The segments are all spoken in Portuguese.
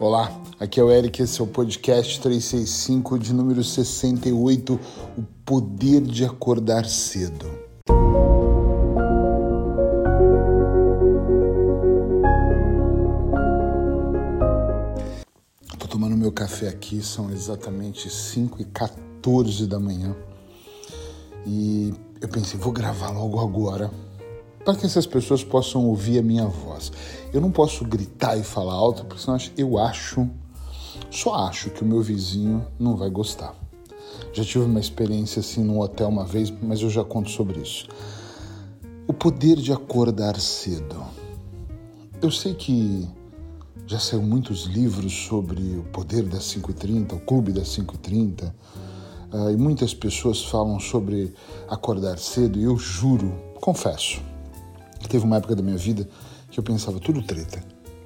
Olá, aqui é o Eric, esse é o podcast 365 de número 68, o poder de acordar cedo. Estou tomando meu café aqui, são exatamente 5h14 da manhã e eu pensei, vou gravar logo agora para que essas pessoas possam ouvir a minha voz. Eu não posso gritar e falar alto, porque senão só acho que o meu vizinho não vai gostar. Já tive uma experiência assim num hotel uma vez, mas eu já conto sobre isso. O poder de acordar cedo. Eu sei que já saiu muitos livros sobre o poder das 5h30, o clube das 5h30, e muitas pessoas falam sobre acordar cedo, e eu juro, confesso, teve uma época da minha vida que eu pensava tudo treta.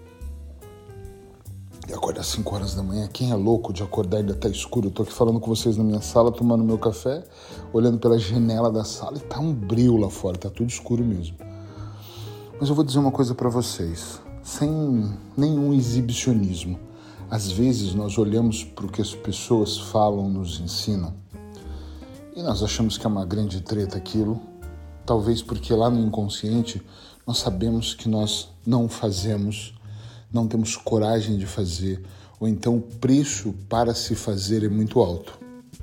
E acordar às 5 horas da manhã, quem é louco de acordar e ainda tá escuro? Eu tô aqui falando com vocês na minha sala, tomando meu café, olhando pela janela da sala e tá um breu lá fora, tá tudo escuro mesmo. Mas eu vou dizer uma coisa pra vocês, sem nenhum exibicionismo. Às vezes nós olhamos pro que as pessoas falam, nos ensinam, e nós achamos que é uma grande treta aquilo. Talvez porque lá no inconsciente nós sabemos que nós não fazemos, não temos coragem de fazer, ou então o preço para se fazer é muito alto.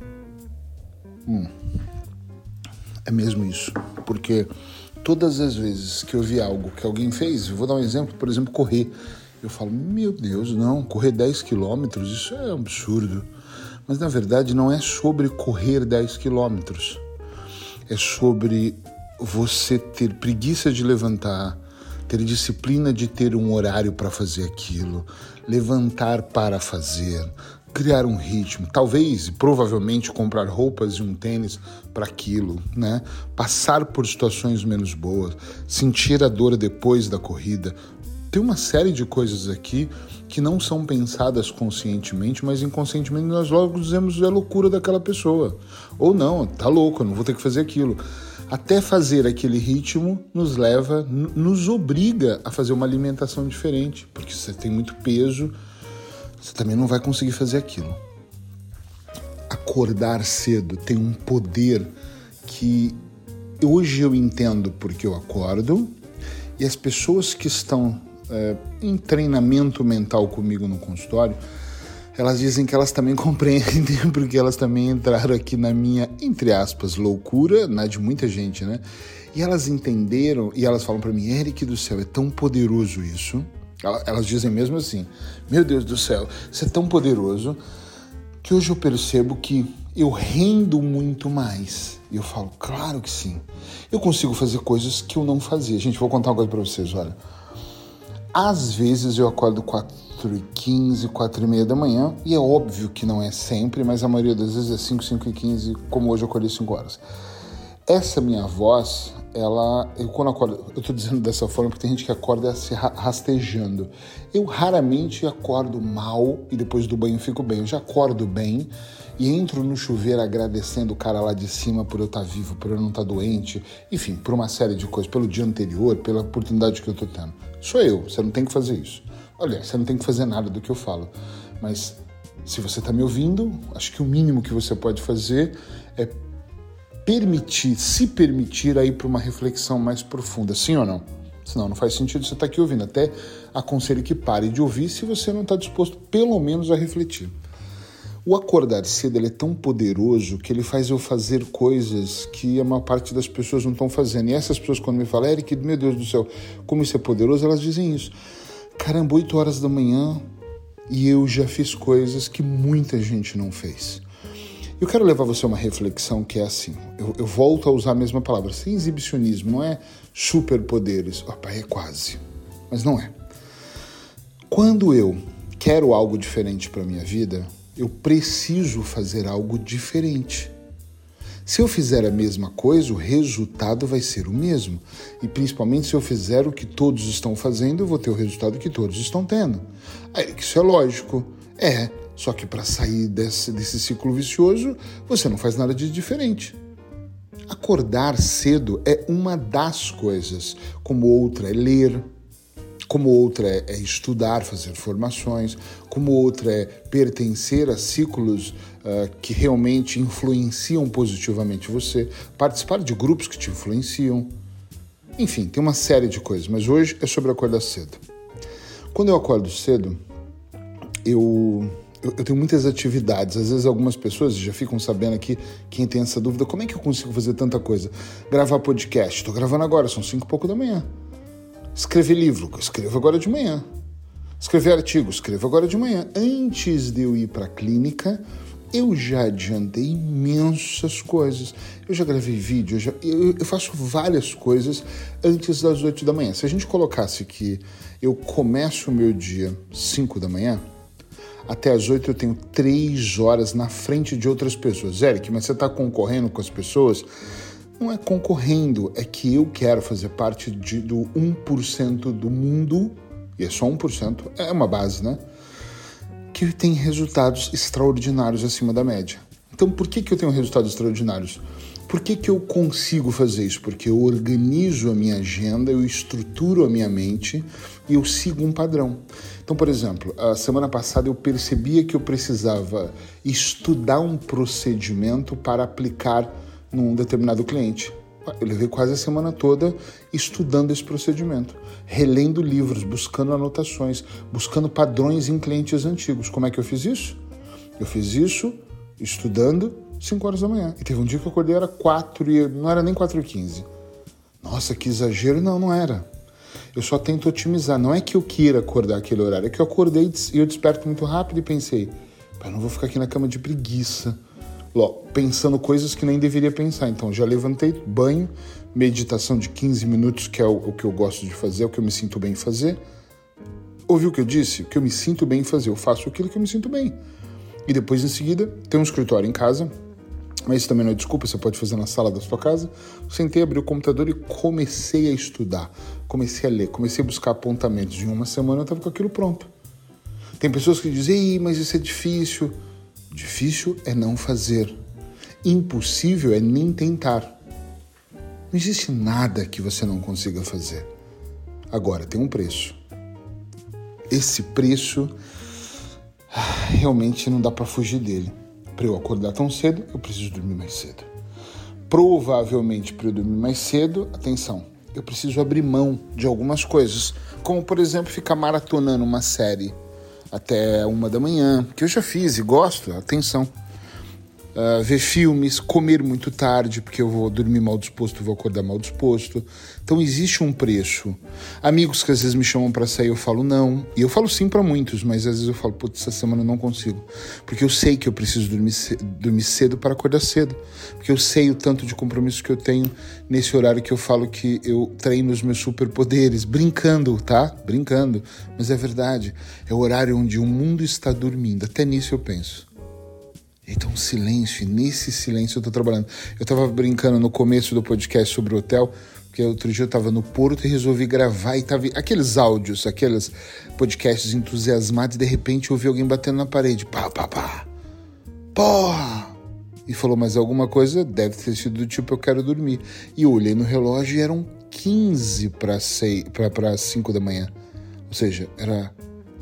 É mesmo isso, porque todas as vezes que eu vi algo que alguém fez, eu vou dar um exemplo, por exemplo, correr, eu falo, meu Deus, não, correr 10 quilômetros, isso é um absurdo. Mas na verdade não é sobre correr 10 quilômetros, é sobre você ter preguiça de levantar, ter disciplina de ter um horário para fazer aquilo, levantar para fazer, criar um ritmo, talvez, provavelmente, comprar roupas e um tênis para aquilo, né? Passar por situações menos boas, sentir a dor depois da corrida. Tem uma série de coisas aqui que não são pensadas conscientemente, mas inconscientemente nós logo dizemos é loucura daquela pessoa. Ou não, tá louco, eu não vou ter que fazer aquilo. Até fazer aquele ritmo nos obriga a fazer uma alimentação diferente, porque se você tem muito peso, você também não vai conseguir fazer aquilo. Acordar cedo tem um poder que hoje eu entendo porque eu acordo, e as pessoas que estão em treinamento mental comigo no consultório, elas dizem que elas também compreendem, porque elas também entraram aqui na minha, entre aspas, loucura, na de muita gente, né? E elas entenderam, e elas falam pra mim, Eric do céu, é tão poderoso isso. Elas dizem mesmo assim, meu Deus do céu, isso é tão poderoso, que hoje eu percebo que eu rendo muito mais. E eu falo, claro que sim. Eu consigo fazer coisas que eu não fazia. Gente, vou contar uma coisa pra vocês, olha. Às vezes eu acordo 4h15, 4h30 da manhã, e é óbvio que não é sempre, mas a maioria das vezes é 5, 5h15, como hoje eu acordei 5 horas. Essa minha voz, eu quando acordo, eu tô dizendo dessa forma porque tem gente que acorda se rastejando. Eu raramente acordo mal e depois do banho fico bem. Eu já acordo bem e entro no chuveiro agradecendo o cara lá de cima por eu estar vivo, por eu não estar doente, enfim, por uma série de coisas, pelo dia anterior, pela oportunidade que eu tô tendo. Sou eu, você não tem que fazer isso. Olha, você não tem que fazer nada do que eu falo, mas se você está me ouvindo, acho que o mínimo que você pode fazer é se permitir a ir para uma reflexão mais profunda, sim ou não? Senão não faz sentido você estar aqui ouvindo. Até aconselho que pare de ouvir se você não está disposto pelo menos a refletir. O acordar cedo ele é tão poderoso que ele faz eu fazer coisas que a maior parte das pessoas não estão fazendo. E essas pessoas quando me falam, Eric, meu Deus do céu, como isso é poderoso, elas dizem isso. Caramba, 8 horas da manhã e eu já fiz coisas que muita gente não fez. Eu quero levar você a uma reflexão que é assim, eu volto a usar a mesma palavra, sem exibicionismo, não é superpoderes, opa, é quase, mas não é. Quando eu quero algo diferente para a minha vida, eu preciso fazer algo diferente. Se eu fizer a mesma coisa, o resultado vai ser o mesmo. E principalmente se eu fizer o que todos estão fazendo, eu vou ter o resultado que todos estão tendo. Isso é lógico. Só que para sair desse ciclo vicioso, você não faz nada de diferente. Acordar cedo é uma das coisas, como outra é ler, como outra é estudar, fazer formações, como outra é pertencer a ciclos que realmente influenciam positivamente você, participar de grupos que te influenciam. Enfim, tem uma série de coisas, mas hoje é sobre acordar cedo. Quando eu acordo cedo, eu tenho muitas atividades. Às vezes algumas pessoas já ficam sabendo aqui, quem tem essa dúvida, como é que eu consigo fazer tanta coisa? Gravar podcast, estou gravando agora, são 5:00 da manhã. Escrever livro, escrevo agora de manhã. Escrever artigo, escrevo agora de manhã. Antes de eu ir para a clínica, eu já adiantei imensas coisas. Eu já gravei vídeo, eu faço várias coisas antes das 8 da manhã. Se a gente colocasse que eu começo o meu dia 5 da manhã, até as 8 eu tenho 3 horas na frente de outras pessoas. Eric, mas você está concorrendo com as pessoas? Não é concorrendo, é que eu quero fazer parte do 1% do mundo, e é só 1%, é uma base, né? Que tem resultados extraordinários acima da média. Então, por que eu tenho resultados extraordinários? Por que eu consigo fazer isso? Porque eu organizo a minha agenda, eu estruturo a minha mente e eu sigo um padrão. Então, por exemplo, a semana passada eu percebia que eu precisava estudar um procedimento para aplicar num determinado cliente. Eu levei quase a semana toda estudando esse procedimento, relendo livros, buscando anotações, buscando padrões em clientes antigos. Como é que eu fiz isso? Eu fiz isso estudando 5 horas da manhã. E teve um dia que eu acordei, era 4 e não era nem 4:15. Nossa, que exagero. Não era. Eu só tento otimizar. Não é que eu queira acordar aquele horário, é que eu acordei e eu desperto muito rápido e pensei, não vou ficar aqui na cama de preguiça, pensando coisas que nem deveria pensar. Então já levantei, banho, meditação de 15 minutos, que é o que eu gosto de fazer, é o que eu me sinto bem em fazer. Ouviu o que eu disse? O que eu me sinto bem em fazer. Eu faço aquilo que eu me sinto bem. E depois, em seguida, tem um escritório em casa, mas isso também não é desculpa, você pode fazer na sala da sua casa. Sentei, abri o computador e comecei a estudar. Comecei a ler, comecei a buscar apontamentos. Em uma semana eu estava com aquilo pronto. Tem pessoas que dizem, mas isso é difícil. Difícil é não fazer. Impossível é nem tentar. Não existe nada que você não consiga fazer. Agora, tem um preço. Esse preço, realmente não dá para fugir dele. Para eu acordar tão cedo, eu preciso dormir mais cedo. Provavelmente, para eu dormir mais cedo, atenção, eu preciso abrir mão de algumas coisas. Como, por exemplo, ficar maratonando uma série até 1 da manhã, que eu já fiz e gosto, atenção. Ver filmes, comer muito tarde, porque eu vou dormir mal disposto, vou acordar mal disposto. Então existe um preço. Amigos que às vezes me chamam para sair, eu falo não. E eu falo sim para muitos, mas às vezes eu falo, essa semana eu não consigo. Porque eu sei que eu preciso dormir cedo para acordar cedo. Porque eu sei o tanto de compromisso que eu tenho nesse horário que eu falo que eu treino os meus superpoderes. Brincando, tá? Brincando. Mas é verdade. É o horário onde o mundo está dormindo. Até nisso eu penso. Então, silêncio, e nesse silêncio eu tô trabalhando. Eu tava brincando no começo do podcast sobre o hotel, porque outro dia eu tava no Porto e resolvi gravar e tava aqueles áudios, aqueles podcasts entusiasmados, e de repente eu ouvi alguém batendo na parede. Pá, pá, pá. Porra! E falou, mas alguma coisa deve ter sido do tipo, eu quero dormir. E eu olhei no relógio e eram 15 para 5 da manhã. Ou seja, era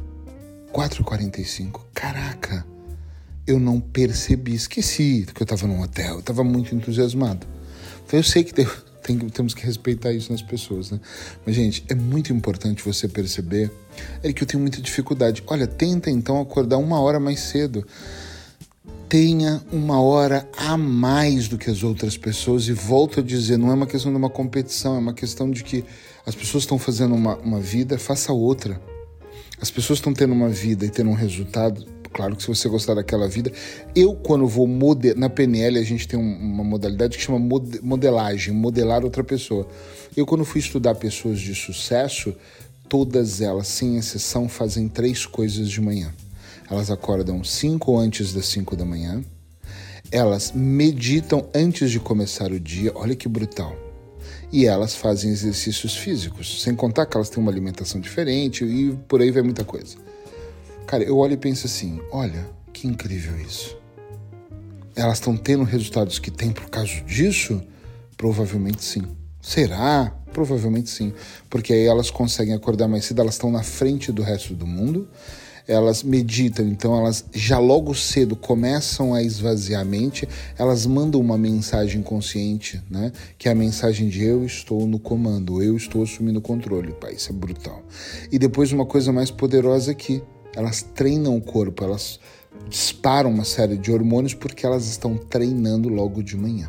4h45. Caraca! Eu não percebi, esqueci que eu estava num hotel, eu estava muito entusiasmado. Então eu sei que temos que respeitar isso nas pessoas, né? Mas, gente, é muito importante você perceber que eu tenho muita dificuldade. Olha, tenta então acordar 1 hora mais cedo. Tenha 1 hora a mais do que as outras pessoas, e volto a dizer, não é uma questão de uma competição, é uma questão de que as pessoas estão fazendo uma vida, faça outra. As pessoas estão tendo uma vida e tendo um resultado. Claro que se você gostar daquela vida... Eu, quando vou na PNL, a gente tem uma modalidade que chama modelagem, modelar outra pessoa. Eu, quando fui estudar pessoas de sucesso, todas elas, sem exceção, fazem 3 coisas de manhã. Elas acordam 5 ou antes das 5 da manhã. Elas meditam antes de começar o dia. Olha que brutal. E elas fazem exercícios físicos. Sem contar que elas têm uma alimentação diferente e por aí vai muita coisa. Cara, eu olho e penso assim, olha, que incrível isso. Elas estão tendo resultados que têm por causa disso? Provavelmente sim. Será? Provavelmente sim, porque aí elas conseguem acordar mais cedo, elas estão na frente do resto do mundo, elas meditam, então elas já logo cedo começam a esvaziar a mente, elas mandam uma mensagem consciente, né? Que é a mensagem de eu estou no comando, eu estou assumindo o controle. Pai, isso é brutal. E depois uma coisa mais poderosa aqui, elas treinam o corpo, elas disparam uma série de hormônios porque elas estão treinando logo de manhã.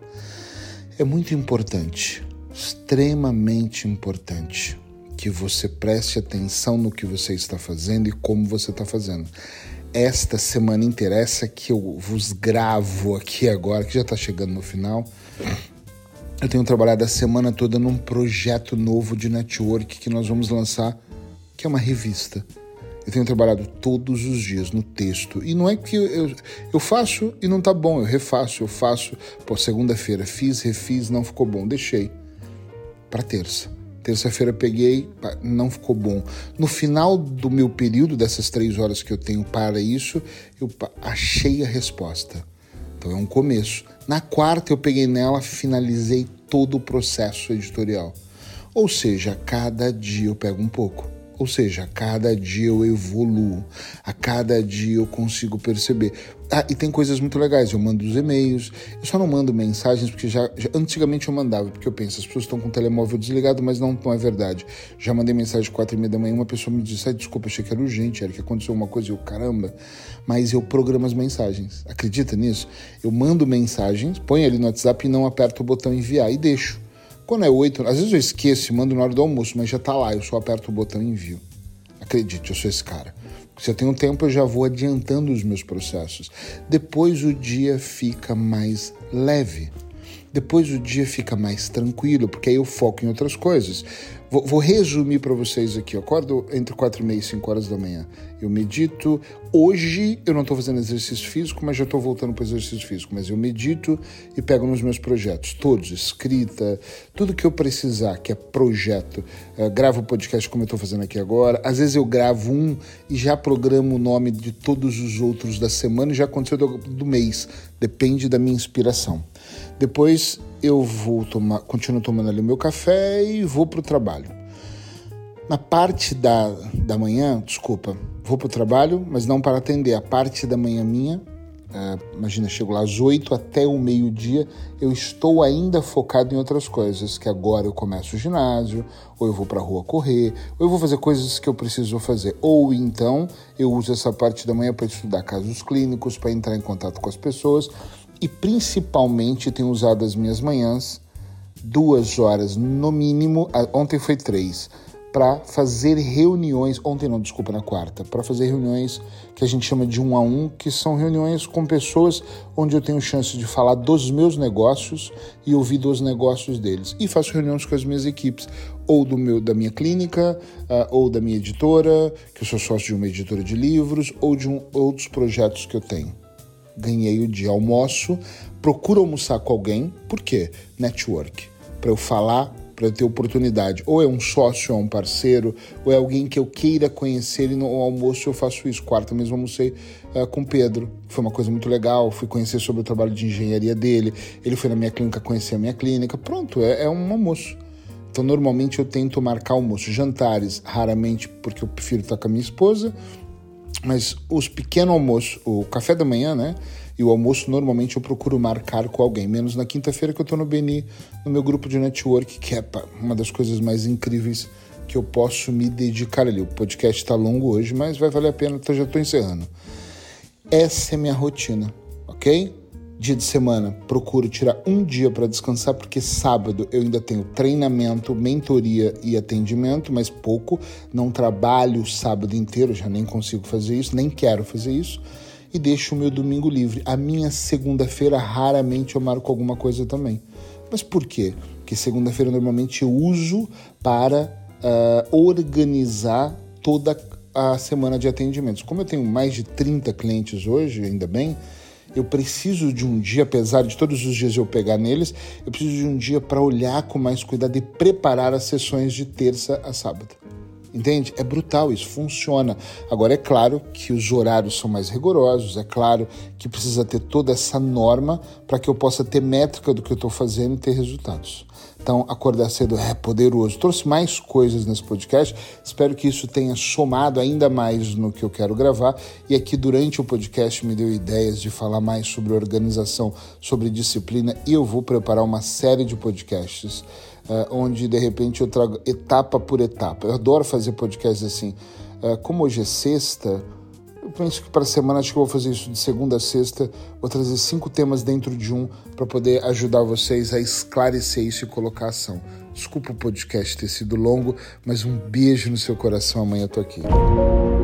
É muito importante, extremamente importante, que você preste atenção no que você está fazendo e como você está fazendo. Esta semana inteira, essa que eu vos gravo aqui agora, que já está chegando no final, eu tenho trabalhado a semana toda num projeto novo de network que nós vamos lançar, que é uma revista. Eu tenho trabalhado todos os dias no texto. E não é que eu faço e não tá bom, eu refaço, eu faço. Pô, segunda-feira fiz, refiz, não ficou bom, deixei para terça. Terça-feira peguei, não ficou bom. No final do meu período, dessas 3 horas que eu tenho para isso, eu achei a resposta. Então é um começo. Na quarta eu peguei nela, finalizei todo o processo editorial. Ou seja, cada dia eu pego um pouco. Ou seja, a cada dia eu evoluo, a cada dia eu consigo perceber. E tem coisas muito legais, eu mando os e-mails, eu só não mando mensagens porque já antigamente eu mandava, porque eu penso, as pessoas estão com o telemóvel desligado, mas não é verdade. Já mandei mensagem 4h30 da manhã, uma pessoa me disse, desculpa, achei que era urgente, era que aconteceu uma coisa, eu, caramba, mas eu programo as mensagens. Acredita nisso? Eu mando mensagens, ponho ali no WhatsApp e não aperto o botão enviar e deixo. Quando é 8, às vezes eu esqueço e mando na hora do almoço, mas já tá lá, eu só aperto o botão e envio. Acredite, eu sou esse cara. Se eu tenho tempo, eu já vou adiantando os meus processos. Depois o dia fica mais leve. Depois o dia fica mais tranquilo, porque aí eu foco em outras coisas. Vou resumir para vocês aqui. Eu acordo entre 4h30 e 5 horas da manhã. Eu medito. Hoje eu não estou fazendo exercício físico, mas já estou voltando para o exercício físico. Mas eu medito e pego nos meus projetos, todos, escrita, tudo que eu precisar, que é projeto. Gravo podcast como eu estou fazendo aqui agora. Às vezes eu gravo um e já programo o nome de todos os outros da semana e já aconteceu do mês. Depende da minha inspiração. Depois eu continuo tomando ali o meu café e vou para o trabalho. Na parte da manhã, vou para o trabalho, mas não para atender. A parte da manhã minha, imagina, chego lá às 8 até o meio-dia, eu estou ainda focado em outras coisas, que agora eu começo o ginásio, ou eu vou para a rua correr, ou eu vou fazer coisas que eu preciso fazer. Ou então eu uso essa parte da manhã para estudar casos clínicos, para entrar em contato com as pessoas. E principalmente tenho usado as minhas manhãs 2 horas no mínimo, ontem foi 3, para fazer reuniões, na quarta, para fazer reuniões que a gente chama de 1 a 1, que são reuniões com pessoas onde eu tenho chance de falar dos meus negócios e ouvir dos negócios deles. E faço reuniões com as minhas equipes, ou da minha clínica, ou da minha editora, que eu sou sócio de uma editora de livros, ou de outros projetos que eu tenho. Ganhei o dia, almoço, procuro almoçar com alguém, por quê? Network, para eu falar, para eu ter oportunidade, ou é um sócio, ou é um parceiro, ou é alguém que eu queira conhecer e no almoço eu faço isso. Quarta mesmo almocei com o Pedro, foi uma coisa muito legal, fui conhecer sobre o trabalho de engenharia dele, ele foi na minha clínica conhecer a minha clínica, pronto, é um almoço. Então normalmente eu tento marcar almoço, jantares, raramente porque eu prefiro estar com a minha esposa, mas os pequenos almoços, o café da manhã, né? E o almoço, normalmente eu procuro marcar com alguém. Menos na quinta-feira que eu tô no Beni, no meu grupo de network, que é uma das coisas mais incríveis que eu posso me dedicar ali. O podcast tá longo hoje, mas vai valer a pena, então já tô encerrando. Essa é minha rotina, ok? Dia de semana, procuro tirar um dia para descansar, porque sábado eu ainda tenho treinamento, mentoria e atendimento, mas pouco. Não trabalho sábado inteiro, já nem consigo fazer isso, nem quero fazer isso. E deixo o meu domingo livre. A minha segunda-feira, raramente eu marco alguma coisa também. Mas por quê? Porque segunda-feira normalmente eu uso para organizar toda a semana de atendimentos. Como eu tenho mais de 30 clientes hoje, ainda bem, eu preciso de um dia, apesar de todos os dias eu pegar neles, eu preciso de um dia para olhar com mais cuidado e preparar as sessões de terça a sábado. Entende? É brutal, isso funciona. Agora, é claro que os horários são mais rigorosos, é claro que precisa ter toda essa norma para que eu possa ter métrica do que eu estou fazendo e ter resultados. Então, acordar cedo é poderoso. Trouxe mais coisas nesse podcast, espero que isso tenha somado ainda mais no que eu quero gravar. E aqui, durante o podcast, me deu ideias de falar mais sobre organização, sobre disciplina, e eu vou preparar uma série de podcasts onde, de repente, eu trago etapa por etapa. Eu adoro fazer podcasts assim. Como hoje é sexta, eu penso que para a semana, acho que eu vou fazer isso de segunda a sexta, vou trazer 5 temas dentro de um para poder ajudar vocês a esclarecer isso e colocar ação. Desculpa o podcast ter sido longo, mas um beijo no seu coração, amanhã eu tô aqui.